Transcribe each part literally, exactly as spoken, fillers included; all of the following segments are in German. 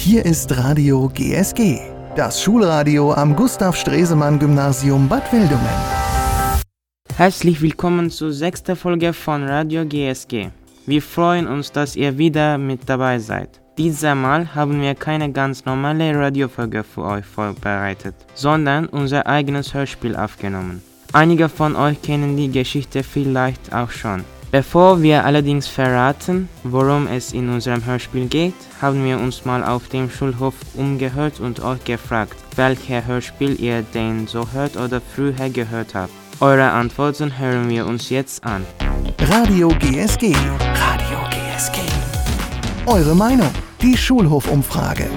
Hier ist Radio G S G, das Schulradio am Gustav-Stresemann-Gymnasium Bad Wildungen. Herzlich willkommen zur sechsten Folge von Radio G S G. Wir freuen uns, dass ihr wieder mit dabei seid. Dieses Mal haben wir keine ganz normale Radiofolge für euch vorbereitet, sondern unser eigenes Hörspiel aufgenommen. Einige von euch kennen die Geschichte vielleicht auch schon. Bevor wir allerdings verraten, worum es in unserem Hörspiel geht, haben wir uns mal auf dem Schulhof umgehört und euch gefragt, welches Hörspiel ihr denn so hört oder früher gehört habt. Eure Antworten hören wir uns jetzt an. Radio G S G. Radio G S G. Eure Meinung, die Schulhofumfrage.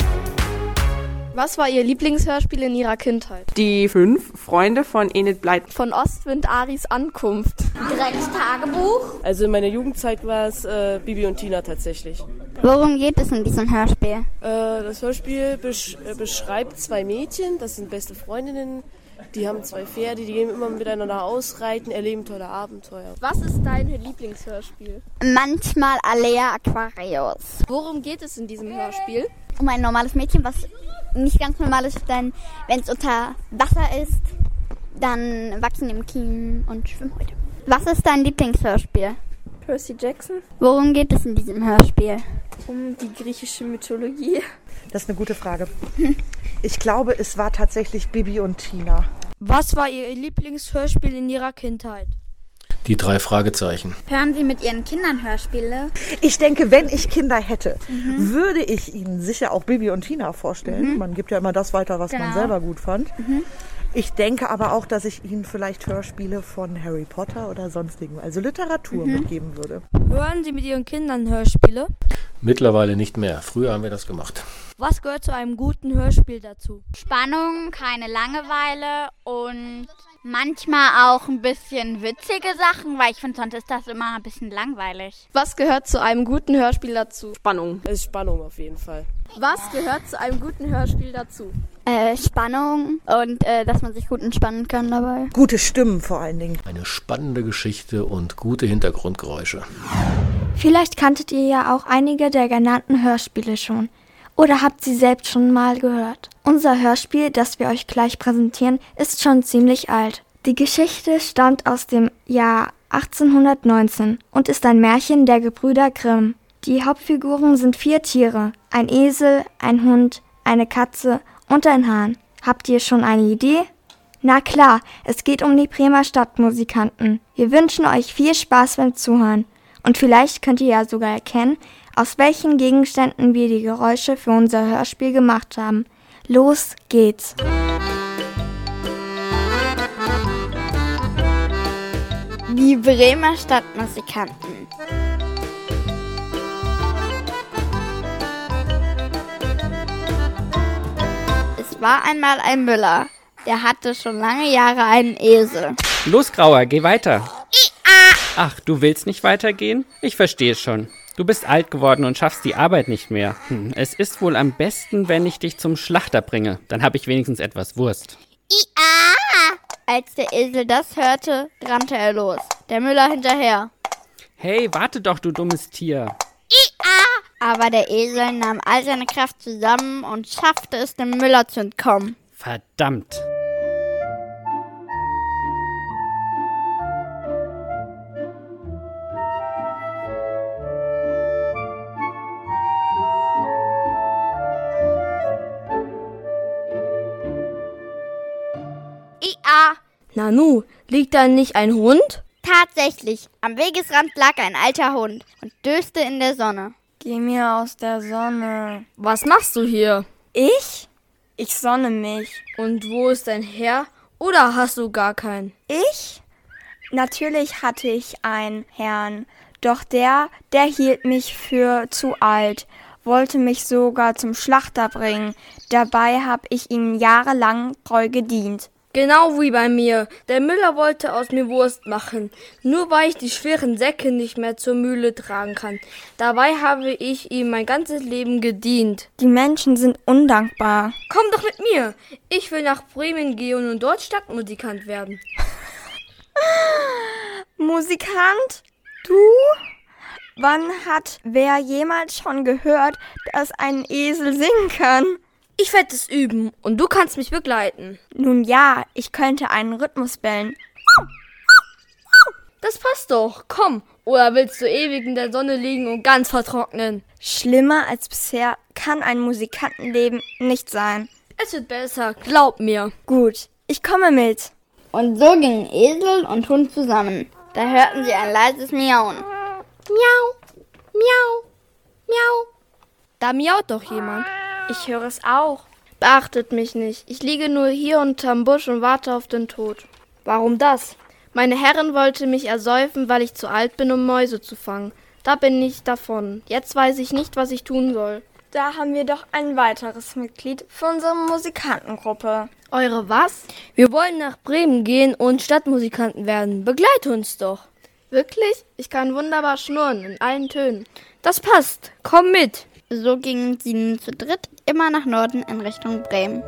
Was war Ihr Lieblingshörspiel in Ihrer Kindheit? Die fünf Freunde von Enid Blyton. Von Ostwind Aris Ankunft. Drecks Tagebuch. Also in meiner Jugendzeit war es äh, Bibi und Tina tatsächlich. Worum geht es in diesem Hörspiel? Äh, das Hörspiel besch- äh, beschreibt zwei Mädchen, das sind beste Freundinnen. Die haben zwei Pferde, die gehen immer miteinander ausreiten, erleben tolle Abenteuer. Was ist dein Lieblingshörspiel? Manchmal Alea Aquarius. Worum geht es in diesem Hörspiel? Um ein normales Mädchen, was nicht ganz normal ist, denn wenn es unter Wasser ist, dann wachsen ihm Kiemen und Schwimmhäute. Was ist dein Lieblingshörspiel? Percy Jackson. Worum geht es in diesem Hörspiel? Um die griechische Mythologie. Das ist eine gute Frage. Ich glaube, es war tatsächlich Bibi und Tina. Was war Ihr Lieblingshörspiel in Ihrer Kindheit? Die drei Fragezeichen. Hören Sie mit Ihren Kindern Hörspiele? Ich denke, wenn ich Kinder hätte, mhm. würde ich ihnen sicher auch Bibi und Tina vorstellen. Mhm. Man gibt ja immer das weiter, was genau. man selber gut fand. Mhm. Ich denke aber auch, dass ich ihnen vielleicht Hörspiele von Harry Potter oder sonstigen, also Literatur mhm. mitgeben würde. Hören Sie mit Ihren Kindern Hörspiele? Mittlerweile nicht mehr. Früher haben wir das gemacht. Was gehört zu einem guten Hörspiel dazu? Spannung, keine Langeweile und manchmal auch ein bisschen witzige Sachen, weil ich finde, sonst ist das immer ein bisschen langweilig. Was gehört zu einem guten Hörspiel dazu? Spannung. Es ist Spannung auf jeden Fall. Was gehört zu einem guten Hörspiel dazu? Äh, Spannung und äh, dass man sich gut entspannen kann dabei. Gute Stimmen vor allen Dingen. Eine spannende Geschichte und gute Hintergrundgeräusche. Vielleicht kanntet ihr ja auch einige der genannten Hörspiele schon. Oder habt sie selbst schon mal gehört. Unser Hörspiel, das wir euch gleich präsentieren, ist schon ziemlich alt. Die Geschichte stammt aus dem Jahr achtzehnhundertneunzehn und ist ein Märchen der Gebrüder Grimm. Die Hauptfiguren sind vier Tiere, ein Esel, ein Hund, eine Katze und ein Hahn. Habt ihr schon eine Idee? Na klar, es geht um die Bremer Stadtmusikanten. Wir wünschen euch viel Spaß beim Zuhören. Und vielleicht könnt ihr ja sogar erkennen, aus welchen Gegenständen wir die Geräusche für unser Hörspiel gemacht haben. Los geht's! Die Bremer Stadtmusikanten. Es war einmal ein Müller, der hatte schon lange Jahre einen Esel. Los, Grauer, geh weiter. Ach, du willst nicht weitergehen? Ich verstehe schon. Du bist alt geworden und schaffst die Arbeit nicht mehr. Hm, es ist wohl am besten, wenn ich dich zum Schlachter bringe. Dann habe ich wenigstens etwas Wurst. Ia! Als der Esel das hörte, rannte er los. Der Müller hinterher. Hey, warte doch, du dummes Tier. Ia! Aber der Esel nahm all seine Kraft zusammen und schaffte es, dem Müller zu entkommen. Verdammt. Ia! Nanu, liegt da nicht ein Hund? Tatsächlich, am Wegesrand lag ein alter Hund und döste in der Sonne. Geh mir aus der Sonne. Was machst du hier? Ich? Ich sonne mich. Und wo ist dein Herr? Oder hast du gar keinen? Ich? Natürlich hatte ich einen Herrn, doch der, der hielt mich für zu alt, wollte mich sogar zum Schlachter bringen. Dabei habe ich ihm jahrelang treu gedient. Genau wie bei mir. Der Müller wollte aus mir Wurst machen, nur weil ich die schweren Säcke nicht mehr zur Mühle tragen kann. Dabei habe ich ihm mein ganzes Leben gedient. Die Menschen sind undankbar. Komm doch mit mir. Ich will nach Bremen gehen und dort Stadtmusikant werden. Musikant? Du? Wann hat wer jemals schon gehört, dass ein Esel singen kann? Ich werde es üben und du kannst mich begleiten. Nun ja, ich könnte einen Rhythmus bellen. Das passt doch. Komm. Oder willst du ewig in der Sonne liegen und ganz vertrocknen? Schlimmer als bisher kann ein Musikantenleben nicht sein. Es wird besser, glaub mir. Gut, ich komme mit. Und so gingen Esel und Hund zusammen. Da hörten sie ein leises Miauen. Miau, miau, miau. Da miaut doch jemand. Ich höre es auch. Beachtet mich nicht. Ich liege nur hier unterm Busch und warte auf den Tod. Warum das? Meine Herrin wollte mich ersäufen, weil ich zu alt bin, um Mäuse zu fangen. Da bin ich davon. Jetzt weiß ich nicht, was ich tun soll. Da haben wir doch ein weiteres Mitglied für unsere Musikantengruppe. Eure was? Wir wollen nach Bremen gehen und Stadtmusikanten werden. Begleite uns doch. Wirklich? Ich kann wunderbar schnurren in allen Tönen. Das passt. Komm mit. So gingen sie nun zu dritt immer nach Norden in Richtung Bremen.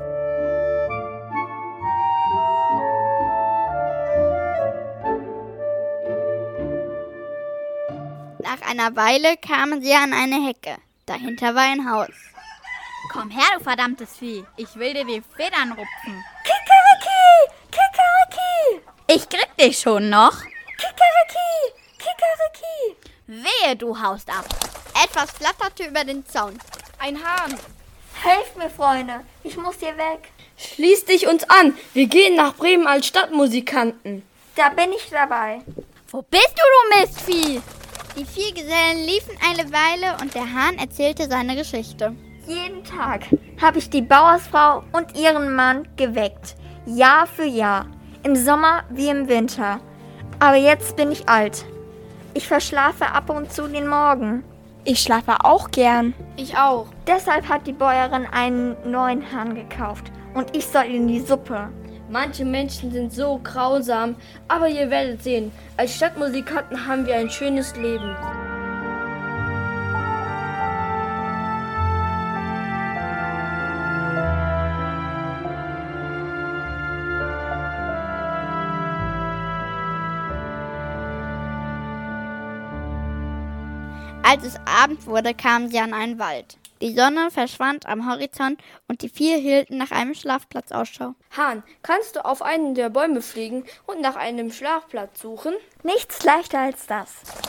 Nach einer Weile kamen sie an eine Hecke. Dahinter war ein Haus. Komm her, du verdammtes Vieh. Ich will dir die Federn rupfen. Kikeriki! Kikeriki! Ich krieg dich schon noch. Kikeriki! Kikeriki! Wehe, du haust ab. Etwas flatterte über den Zaun. Ein Hahn. Helft mir, Freunde. Ich muss hier weg. Schließ dich uns an. Wir gehen nach Bremen als Stadtmusikanten. Da bin ich dabei. Wo bist du, du Mistvieh? Die vier Gesellen liefen eine Weile und der Hahn erzählte seine Geschichte. Jeden Tag habe ich die Bauersfrau und ihren Mann geweckt. Jahr für Jahr. Im Sommer wie im Winter. Aber jetzt bin ich alt. Ich verschlafe ab und zu den Morgen. Ich schlafe auch gern. Ich auch. Deshalb hat die Bäuerin einen neuen Hahn gekauft. Und ich soll in die Suppe. Manche Menschen sind so grausam, aber ihr werdet sehen, als Stadtmusikanten haben wir ein schönes Leben. Als es Abend wurde, kamen sie an einen Wald. Die Sonne verschwand am Horizont und die vier hielten nach einem Schlafplatz Ausschau. Hahn, kannst du auf einen der Bäume fliegen und nach einem Schlafplatz suchen? Nichts leichter als das.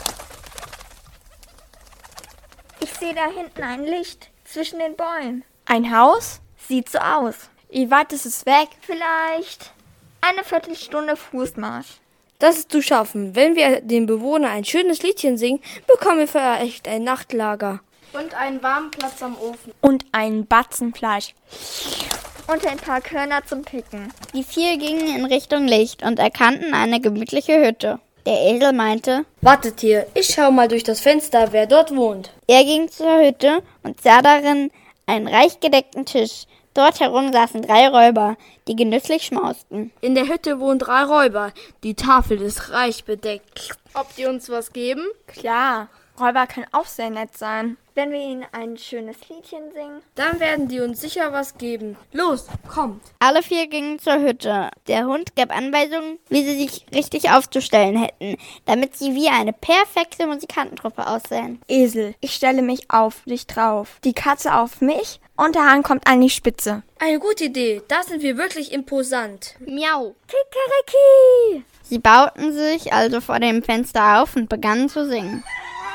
Ich sehe da hinten ein Licht zwischen den Bäumen. Ein Haus? Sieht so aus. Wie weit ist es weg? Vielleicht eine Viertelstunde Fußmarsch. Das ist zu schaffen. Wenn wir den Bewohnern ein schönes Liedchen singen, bekommen wir vielleicht ein Nachtlager. Und einen warmen Platz am Ofen. Und einen Batzen Fleisch. Und ein paar Körner zum Picken. Die vier gingen in Richtung Licht und erkannten eine gemütliche Hütte. Der Esel meinte: Wartet hier, ich schau mal durch das Fenster, wer dort wohnt. Er ging zur Hütte und sah darin einen reich gedeckten Tisch. Dort herum saßen drei Räuber, die genüsslich schmausten. In der Hütte wohnen drei Räuber. Die Tafel ist reich bedeckt. Ob die uns was geben? Klar, Räuber können auch sehr nett sein. Wenn wir ihnen ein schönes Liedchen singen, dann werden die uns sicher was geben. Los, kommt. Alle vier gingen zur Hütte. Der Hund gab Anweisungen, wie sie sich richtig aufzustellen hätten, damit sie wie eine perfekte Musikantentruppe aussehen. Esel, ich stelle mich auf dich drauf. Die Katze auf mich und der Hahn kommt an die Spitze. Eine gute Idee. Da sind wir wirklich imposant. Miau. Kikeriki. Sie bauten sich also vor dem Fenster auf und begannen zu singen.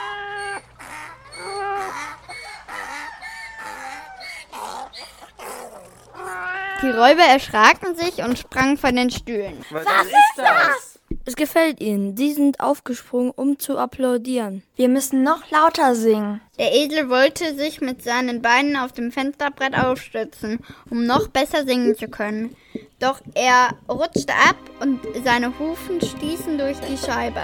Die Räuber erschraken sich und sprangen von den Stühlen. Was, Was ist das? Es gefällt ihnen. Sie sind aufgesprungen, um zu applaudieren. Wir müssen noch lauter singen. Der Esel wollte sich mit seinen Beinen auf dem Fensterbrett aufstützen, um noch besser singen zu können. Doch er rutschte ab und seine Hufen stießen durch die Scheibe.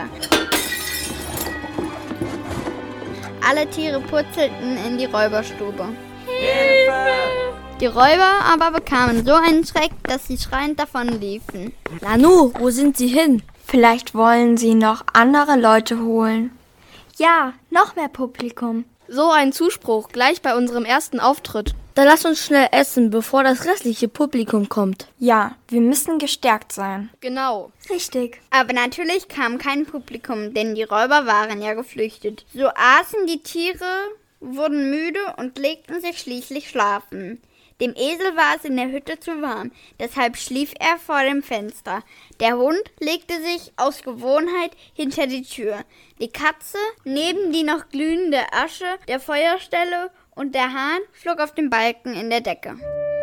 Alle Tiere purzelten in die Räuberstube. Hilfe! Die Räuber aber bekamen so einen Schreck, dass sie schreiend davonliefen. Nanu, wo sind sie hin? Vielleicht wollen sie noch andere Leute holen. Ja, noch mehr Publikum. So ein Zuspruch, gleich bei unserem ersten Auftritt. Dann lass uns schnell essen, bevor das restliche Publikum kommt. Ja, wir müssen gestärkt sein. Genau. Richtig. Aber natürlich kam kein Publikum, denn die Räuber waren ja geflüchtet. So aßen die Tiere, wurden müde und legten sich schließlich schlafen. Dem Esel war es in der Hütte zu warm, deshalb schlief er vor dem Fenster. Der Hund legte sich aus Gewohnheit hinter die Tür. Die Katze neben die noch glühende Asche der Feuerstelle und der Hahn flog auf dem Balken in der Decke.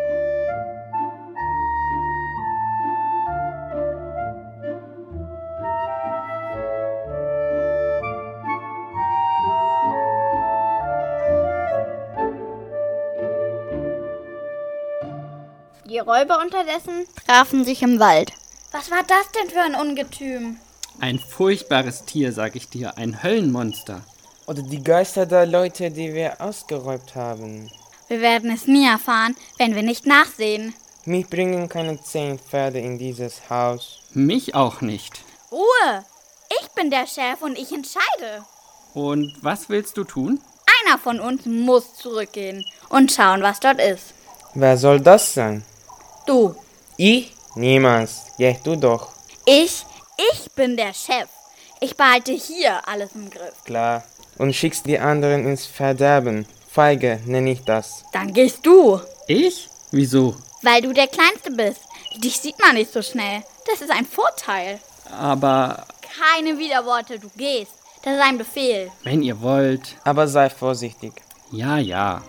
Die Räuber unterdessen trafen sich im Wald. Was war das denn für ein Ungetüm? Ein furchtbares Tier, sag ich dir, ein Höllenmonster. Oder die Geister der Leute, die wir ausgeräumt haben. Wir werden es nie erfahren, wenn wir nicht nachsehen. Mich bringen keine zehn Pferde in dieses Haus. Mich auch nicht. Ruhe! Ich bin der Chef und ich entscheide. Und was willst du tun? Einer von uns muss zurückgehen und schauen, was dort ist. Wer soll das sein? Du. Ich? Niemals. Geh du doch. Ich? Ich bin der Chef. Ich behalte hier alles im Griff. Klar. Und schickst die anderen ins Verderben. Feige nenne ich das. Dann gehst du. Ich? Wieso? Weil du der Kleinste bist. Dich sieht man nicht so schnell. Das ist ein Vorteil. Aber... Keine Widerworte, du gehst. Das ist ein Befehl. Wenn ihr wollt. Aber sei vorsichtig. Ja, ja.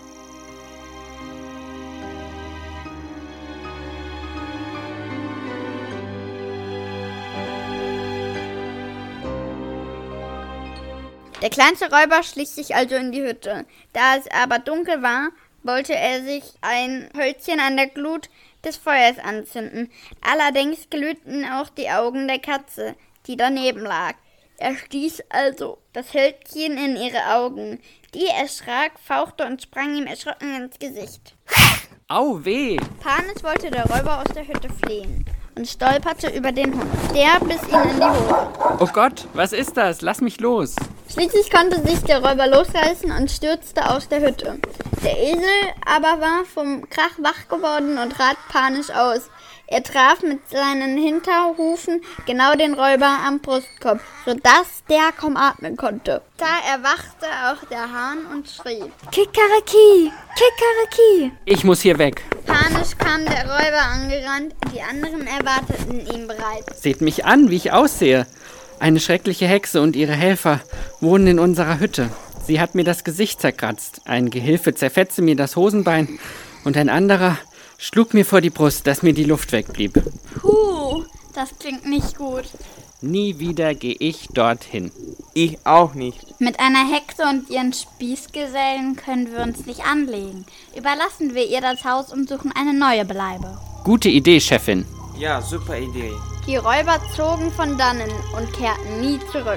Der kleinste Räuber schlich sich also in die Hütte. Da es aber dunkel war, wollte er sich ein Hölzchen an der Glut des Feuers anzünden. Allerdings glühten auch die Augen der Katze, die daneben lag. Er stieß also das Hölzchen in ihre Augen. Die erschrak, fauchte und sprang ihm erschrocken ins Gesicht. Au, weh! Panis wollte der Räuber aus der Hütte fliehen und stolperte über den Hund. Der biss ihn in die Hose. Oh Gott, was ist das? Lass mich los! Schließlich konnte sich der Räuber losreißen und stürzte aus der Hütte. Der Esel aber war vom Krach wach geworden und trat panisch aus. Er traf mit seinen Hinterhufen genau den Räuber am Brustkorb, sodass der kaum atmen konnte. Da erwachte auch der Hahn und schrie: Kikariki! Kikariki! Ich muss hier weg. Panisch kam der Räuber angerannt, die anderen erwarteten ihn bereits. Seht mich an, wie ich aussehe. Eine schreckliche Hexe und ihre Helfer wohnen in unserer Hütte. Sie hat mir das Gesicht zerkratzt. Ein Gehilfe zerfetzte mir das Hosenbein und ein anderer schlug mir vor die Brust, dass mir die Luft wegblieb. Puh, das klingt nicht gut. Nie wieder gehe ich dorthin. Ich auch nicht. Mit einer Hexe und ihren Spießgesellen können wir uns nicht anlegen. Überlassen wir ihr das Haus und suchen eine neue Bleibe. Gute Idee, Chefin. Ja, super Idee. Die Räuber zogen von dannen und kehrten nie zurück.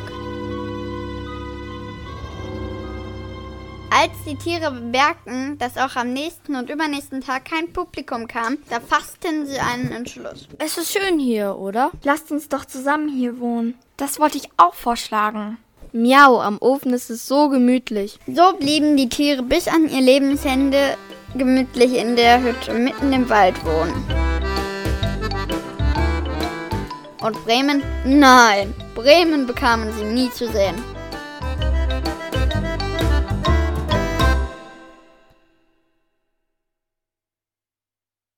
Als die Tiere bemerkten, dass auch am nächsten und übernächsten Tag kein Publikum kam, da fassten sie einen Entschluss. Es ist schön hier, oder? Lasst uns doch zusammen hier wohnen. Das wollte ich auch vorschlagen. Miau, am Ofen ist es so gemütlich. So blieben die Tiere bis an ihr Lebensende gemütlich in der Hütte mitten im Wald wohnen. Und Bremen? Nein, Bremen bekamen sie nie zu sehen.